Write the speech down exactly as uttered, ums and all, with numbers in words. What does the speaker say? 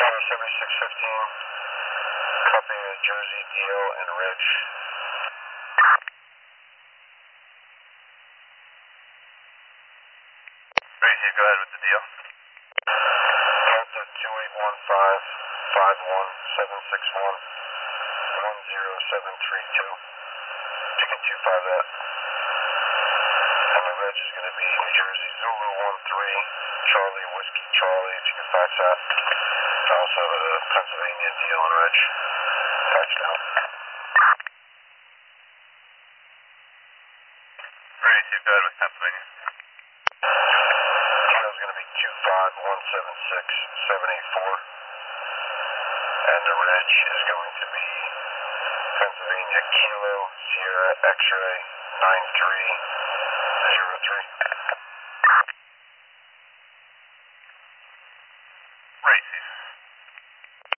seventy-six fifteen, copy Jersey, D L, and Reg. Ready, go ahead with the deal. Delta two eight one five, five one seven six one, one zero seven three two. You can two five that. And the Reg is going to be New Jersey Zulu one three, Charlie Whiskey Charlie, if you can fax that. Also the Pennsylvania D L and Reg. Fax down. Ready, go ahead with Pennsylvania. D L is going to be two five one seven six seven eight four. And the Reg is going to be Pennsylvania Kilo Sierra X-ray nine three zero three.